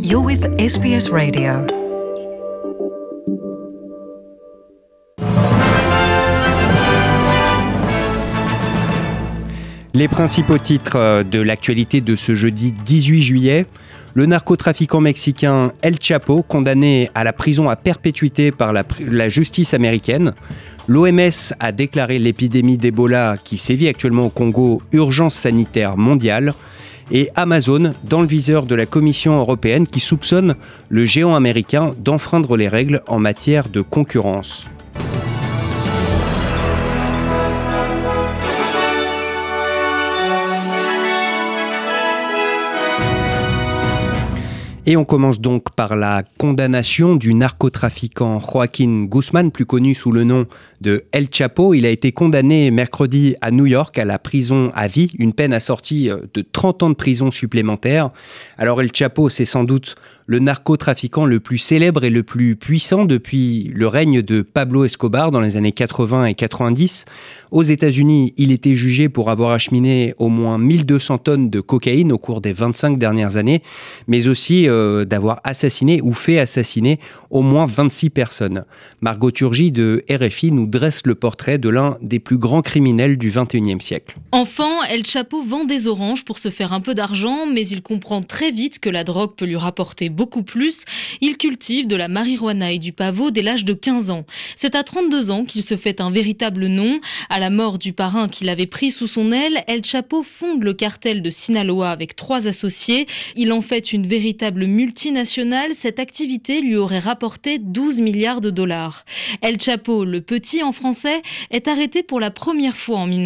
You're with SBS Radio. Les principaux titres de l'actualité de ce jeudi 18 juillet. Le narcotrafiquant mexicain El Chapo, condamné à la prison à perpétuité par la justice américaine. L'OMS a déclaré l'épidémie d'Ebola qui sévit actuellement au Congo urgence sanitaire mondiale. Et Amazon dans le viseur de la Commission européenne qui soupçonne le géant américain d'enfreindre les règles en matière de concurrence. Et on commence donc par la condamnation du narcotrafiquant Joaquín Guzmán, plus connu sous le nom de El Chapo. Il a été condamné mercredi à New York à la prison à vie, une peine assortie de 30 ans de prison supplémentaire. Alors El Chapo, c'est sans doute le narcotrafiquant le plus célèbre et le plus puissant depuis le règne de Pablo Escobar dans les années 80 et 90. Aux États-Unis, il était jugé pour avoir acheminé au moins 1200 tonnes de cocaïne au cours des 25 dernières années, mais aussi d'avoir assassiné ou fait assassiner au moins 26 personnes. Margot Turgy de RFI nous dresse le portrait de l'un des plus grands criminels du XXIe siècle. Enfant, El Chapo vend des oranges pour se faire un peu d'argent, mais il comprend très vite que la drogue peut lui rapporter beaucoup plus. Il cultive de la marijuana et du pavot dès l'âge de 15 ans. C'est à 32 ans qu'il se fait un véritable nom. À la mort du parrain qu'il avait pris sous son aile, El Chapo fonde le cartel de Sinaloa avec 3 associés. Il en fait une véritable multinationale. Cette activité lui aurait rapporté 12 milliards de dollars. El Chapo, le petit en français, est arrêté pour la première fois en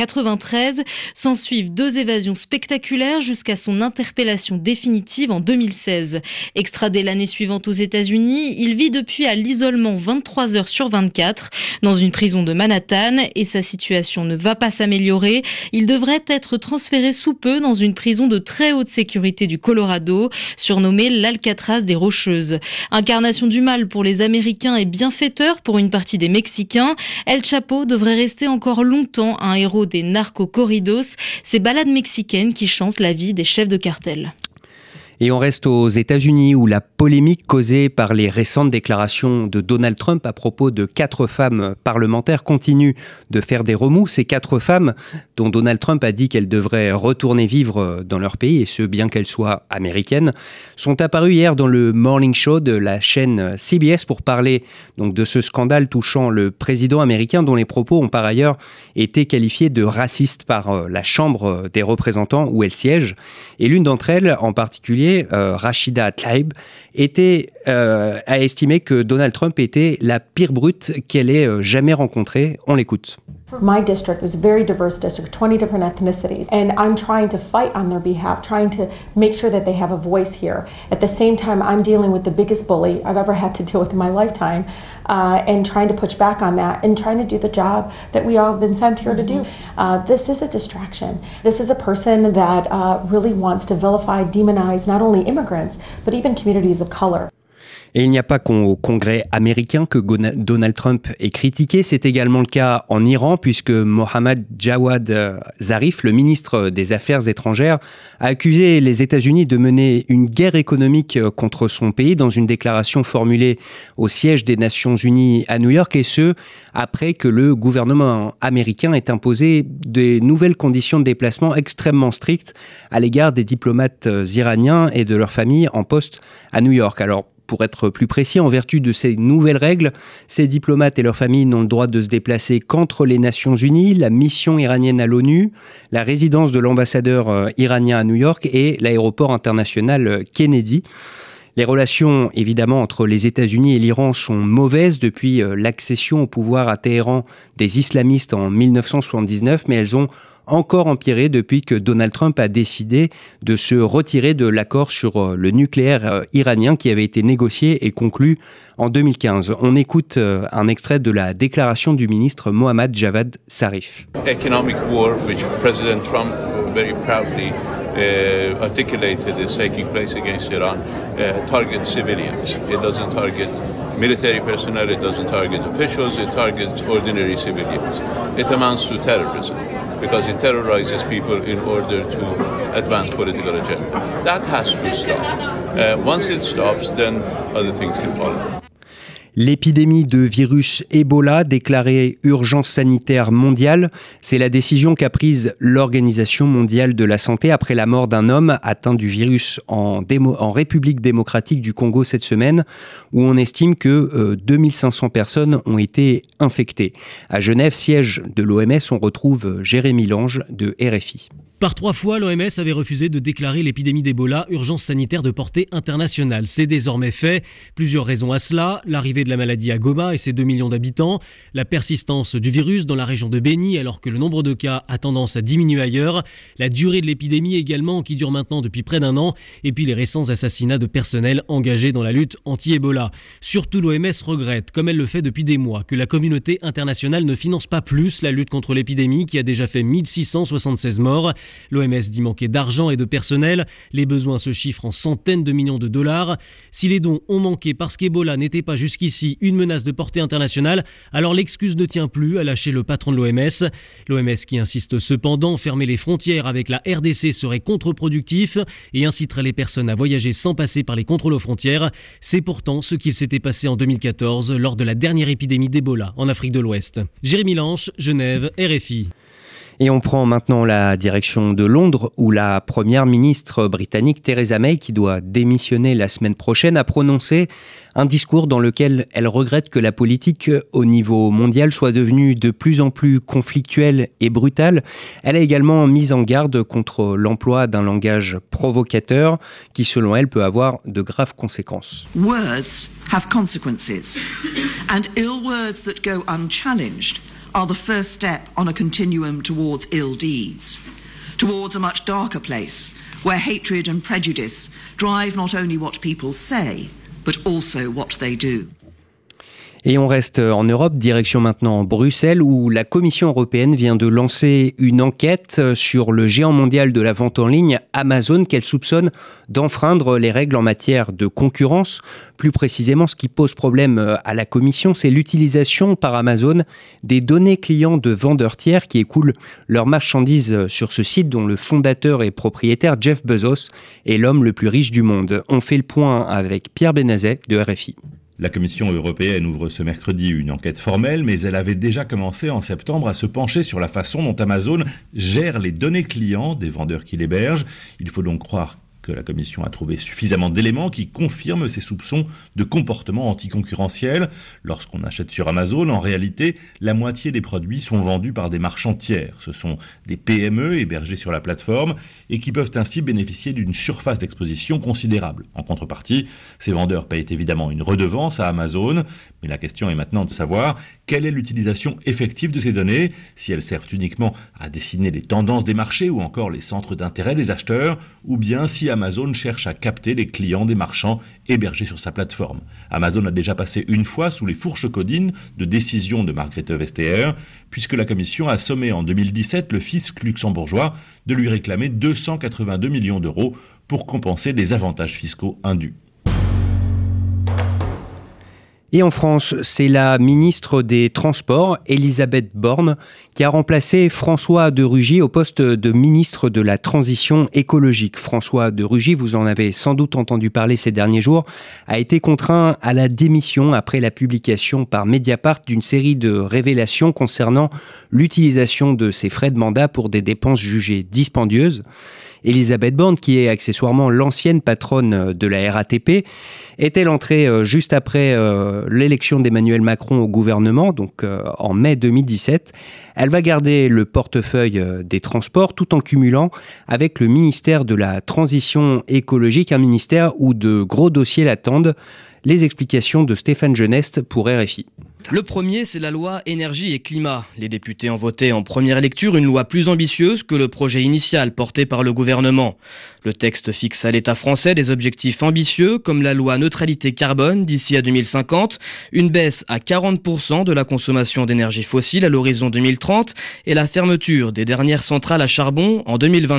1993. S'ensuivent 2 évasions spectaculaires jusqu'à son interpellation définitive en 2016. Extradé l'année suivante aux États-Unis, il vit depuis à l'isolement 23 heures sur 24 dans une prison de Manhattan et sa situation ne va pas s'améliorer. Il devrait être transféré sous peu dans une prison de très haute sécurité du Colorado, surnommée l'Alcatraz des Rocheuses. Incarnation du mal pour les Américains et bienfaiteur pour une partie des Mexicains, El Chapo devrait rester encore longtemps un héros des narco-corridos, ces balades mexicaines qui chantent la vie des chefs de cartel. Et on reste aux États-Unis où la polémique causée par les récentes déclarations de Donald Trump à propos de 4 femmes parlementaires continue de faire des remous. Ces 4 femmes dont Donald Trump a dit qu'elles devraient retourner vivre dans leur pays, et ce bien qu'elles soient américaines, sont apparues hier dans le Morning Show de la chaîne CBS pour parler donc de ce scandale touchant le président américain dont les propos ont par ailleurs été qualifiés de racistes par la Chambre des représentants où elle siège. Et l'une d'entre elles en particulier, Rashida Tlaib, a estimé que Donald Trump était la pire brute qu'elle ait jamais rencontrée. On l'écoute. My district is a very diverse district, 20 different ethnicities, and I'm trying to fight on their behalf, trying to make sure that they have a voice here. At the same time, I'm dealing with the biggest bully I've ever had to deal with in my lifetime, and trying to push back on that and trying to do the job that we all have been sent here to do. This is a distraction. This is a person that really wants to vilify, demonize not only immigrants, but even communities of color. Et il n'y a pas qu'au Congrès américain que Donald Trump est critiqué, c'est également le cas en Iran puisque Mohammad Jawad Zarif, le ministre des Affaires étrangères, a accusé les États-Unis de mener une guerre économique contre son pays dans une déclaration formulée au siège des Nations Unies à New York, et ce, après que le gouvernement américain ait imposé des nouvelles conditions de déplacement extrêmement strictes à l'égard des diplomates iraniens et de leurs familles en poste à New York. Alors, pour être plus précis, en vertu de ces nouvelles règles, ces diplomates et leurs familles n'ont le droit de se déplacer qu'entre les Nations Unies, la mission iranienne à l'ONU, la résidence de l'ambassadeur iranien à New York et l'aéroport international Kennedy. Les relations, évidemment, entre les États-Unis et l'Iran sont mauvaises depuis l'accession au pouvoir à Téhéran des islamistes en 1979, mais elles ont encore empiré depuis que Donald Trump a décidé de se retirer de l'accord sur le nucléaire iranien qui avait été négocié et conclu en 2015. On écoute un extrait de la déclaration du ministre Mohammad Javad Zarif. Economic war, which President Trump very proudly articulated is taking place against Iran, targets civilians. It doesn't target military personnel, it doesn't target officials, it targets ordinary civilians. It amounts to terrorism because it terrorizes people in order to advanced political agenda. That has to stop. Once it stops, then other things can follow. L'épidémie de virus Ebola déclarée urgence sanitaire mondiale, c'est la décision qu'a prise l'Organisation mondiale de la santé après la mort d'un homme atteint du virus en République démocratique du Congo cette semaine, où on estime que 2500 personnes ont été infectées. À Genève, siège de l'OMS, on retrouve Jérémy Lange de RFI. Par 3 fois, l'OMS avait refusé de déclarer l'épidémie d'Ebola urgence sanitaire de portée internationale. C'est désormais fait. Plusieurs raisons à cela. L'arrivée de la maladie à Goma et ses 2 millions d'habitants. La persistance du virus dans la région de Beni alors que le nombre de cas a tendance à diminuer ailleurs. La durée de l'épidémie également qui dure maintenant depuis près d'1 an. Et puis les récents assassinats de personnel engagés dans la lutte anti-Ebola. Surtout l'OMS regrette, comme elle le fait depuis des mois, que la communauté internationale ne finance pas plus la lutte contre l'épidémie qui a déjà fait 1676 morts. L'OMS dit manquer d'argent et de personnel. Les besoins se chiffrent en centaines de millions de dollars. Si les dons ont manqué parce qu'Ebola n'était pas jusqu'ici une menace de portée internationale, alors l'excuse ne tient plus, a lâché le patron de l'OMS. L'OMS qui insiste cependant, fermer les frontières avec la RDC serait contre-productif et inciterait les personnes à voyager sans passer par les contrôles aux frontières. C'est pourtant ce qu'il s'était passé en 2014 lors de la dernière épidémie d'Ebola en Afrique de l'Ouest. Jérémy Lange, Genève, RFI. Et on prend maintenant la direction de Londres où la première ministre britannique Theresa May, qui doit démissionner la semaine prochaine, a prononcé un discours dans lequel elle regrette que la politique au niveau mondial soit devenue de plus en plus conflictuelle et brutale. Elle a également mis en garde contre l'emploi d'un langage provocateur qui, selon elle, peut avoir de graves conséquences. Words have consequences, and ill words that go unchallenged are the first step on a continuum towards ill deeds, towards a much darker place where hatred and prejudice drive not only what people say, but also what they do. Et on reste en Europe, direction maintenant Bruxelles, où la Commission européenne vient de lancer une enquête sur le géant mondial de la vente en ligne, Amazon, qu'elle soupçonne d'enfreindre les règles en matière de concurrence. Plus précisément, ce qui pose problème à la Commission, c'est l'utilisation par Amazon des données clients de vendeurs tiers qui écoulent leurs marchandises sur ce site, dont le fondateur et propriétaire Jeff Bezos est l'homme le plus riche du monde. On fait le point avec Pierre Benazet de RFI. La Commission européenne ouvre ce mercredi une enquête formelle, mais elle avait déjà commencé en septembre à se pencher sur la façon dont Amazon gère les données clients des vendeurs qui l'hébergent. Il faut donc croire que la Commission a trouvé suffisamment d'éléments qui confirment ses soupçons de comportement anticoncurrentiel. Lorsqu'on achète sur Amazon, en réalité, la moitié des produits sont vendus par des marchands tiers. Ce sont des PME hébergées sur la plateforme et qui peuvent ainsi bénéficier d'une surface d'exposition considérable. En contrepartie, ces vendeurs payent évidemment une redevance à Amazon, mais la question est maintenant de savoir quelle est l'utilisation effective de ces données, si elles servent uniquement à dessiner les tendances des marchés ou encore les centres d'intérêt des acheteurs, ou bien si Amazon cherche à capter les clients des marchands hébergés sur sa plateforme. Amazon a déjà passé une fois sous les fourches codines de décision de Margrethe Vestager, puisque la Commission a sommé en 2017 le fisc luxembourgeois de lui réclamer 282 millions d'euros pour compenser les avantages fiscaux indus. Et en France, c'est la ministre des Transports, Elisabeth Borne, qui a remplacé François de Rugy au poste de ministre de la Transition écologique. François de Rugy, vous en avez sans doute entendu parler ces derniers jours, a été contraint à la démission après la publication par Mediapart d'une série de révélations concernant l'utilisation de ses frais de mandat pour des dépenses jugées dispendieuses. Elisabeth Borne, qui est accessoirement l'ancienne patronne de la RATP, est-elle entrée juste après l'élection d'Emmanuel Macron au gouvernement, donc en mai 2017. Elle va garder le portefeuille des transports tout en cumulant avec le ministère de la Transition écologique, un ministère où de gros dossiers l'attendent. Les explications de Stéphane Geneste pour RFI. Le premier, c'est la loi énergie et climat. Les députés ont voté en première lecture une loi plus ambitieuse que le projet initial porté par le gouvernement. Le texte fixe à l'État français des objectifs ambitieux comme la loi neutralité carbone d'ici à 2050, une baisse à 40% de la consommation d'énergie fossile à l'horizon 2030 et la fermeture des dernières centrales à charbon en 2022.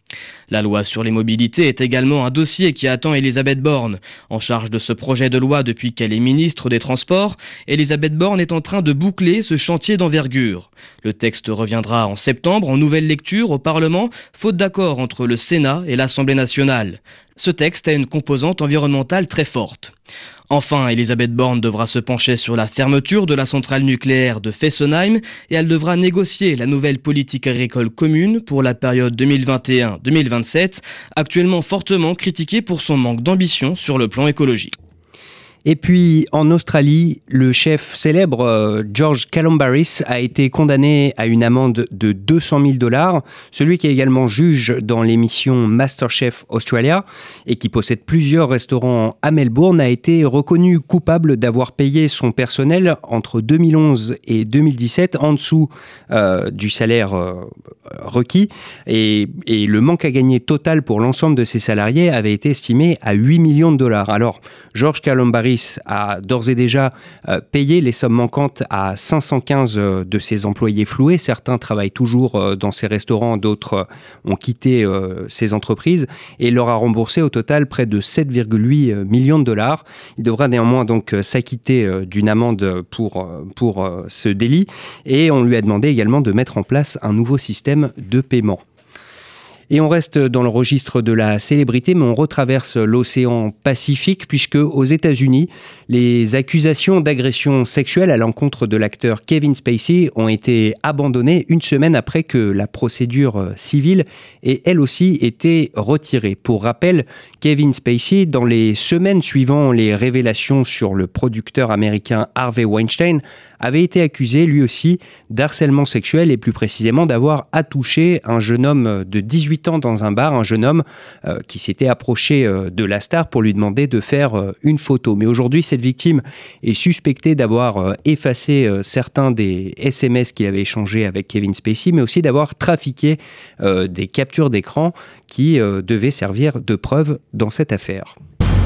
La loi sur les mobilités est également un dossier qui attend Elisabeth Borne. En charge de ce projet de loi depuis qu'elle est ministre des Transports, Elisabeth Borne est en train de boucler ce chantier d'envergure. Le texte reviendra en septembre en nouvelle lecture au Parlement, faute d'accord entre le Sénat et l'Assemblée nationale. Ce texte a une composante environnementale très forte. Enfin, Elisabeth Borne devra se pencher sur la fermeture de la centrale nucléaire de Fessenheim et elle devra négocier la nouvelle politique agricole commune pour la période 2021-2027, actuellement fortement critiquée pour son manque d'ambition sur le plan écologique. Et puis, en Australie, le chef célèbre George Calombaris a été condamné à une amende de $200,000. Celui qui est également juge dans l'émission MasterChef Australia et qui possède plusieurs restaurants à Melbourne a été reconnu coupable d'avoir payé son personnel entre 2011 et 2017 en dessous du salaire requis. Et le manque à gagner total pour l'ensemble de ses salariés avait été estimé à $8 millions. Alors, George Calombaris a d'ores et déjà payé les sommes manquantes à 515 de ses employés floués. Certains travaillent toujours dans ces restaurants, d'autres ont quitté ces entreprises et leur a remboursé au total près de $7,8 millions. Il devra néanmoins donc s'acquitter d'une amende pour ce délit et on lui a demandé également de mettre en place un nouveau système de paiement. Et on reste dans le registre de la célébrité, mais on retraverse l'océan Pacifique puisque aux États-Unis, les accusations d'agression sexuelle à l'encontre de l'acteur Kevin Spacey ont été abandonnées une semaine après que la procédure civile ait elle aussi été retirée. Pour rappel, Kevin Spacey, dans les semaines suivant les révélations sur le producteur américain Harvey Weinstein, avait été accusé lui aussi d'harcèlement sexuel et plus précisément d'avoir attouché un jeune homme de 18 ans dans un bar, un jeune homme qui s'était approché de la star pour lui demander de faire une photo. Mais aujourd'hui, cette victime est suspectée d'avoir effacé certains des SMS qu'il avait échangés avec Kevin Spacey, mais aussi d'avoir trafiqué des captures d'écran qui devaient servir de preuve dans cette affaire.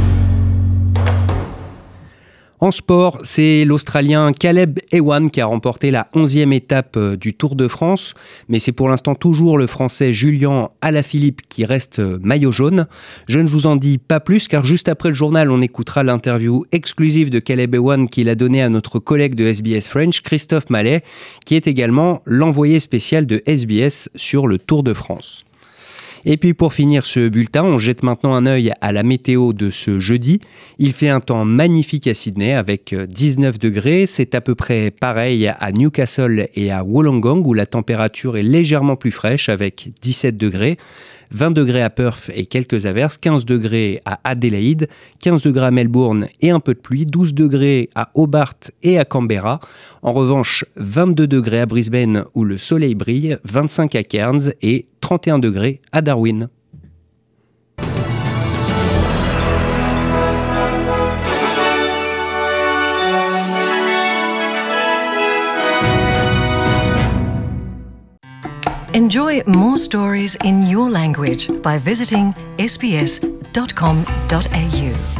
En sport, c'est l'Australien Caleb Ewan qui a remporté la 11e étape du Tour de France, mais c'est pour l'instant toujours le Français Julian Alaphilippe qui reste maillot jaune. Je ne vous en dis pas plus car juste après le journal, on écoutera l'interview exclusive de Caleb Ewan qu'il a donnée à notre collègue de SBS French, Christophe Mallet, qui est également l'envoyé spécial de SBS sur le Tour de France. Et puis pour finir ce bulletin, on jette maintenant un œil à la météo de ce jeudi. Il fait un temps magnifique à Sydney avec 19 degrés. C'est à peu près pareil à Newcastle et à Wollongong où la température est légèrement plus fraîche avec 17 degrés. 20 degrés à Perth et quelques averses, 15 degrés à Adélaïde, 15 degrés à Melbourne et un peu de pluie, 12 degrés à Hobart et à Canberra. En revanche, 22 degrés à Brisbane où le soleil brille, 25 à Cairns et 31 degrés à Darwin. Enjoy more stories in your language by visiting sbs.com.au.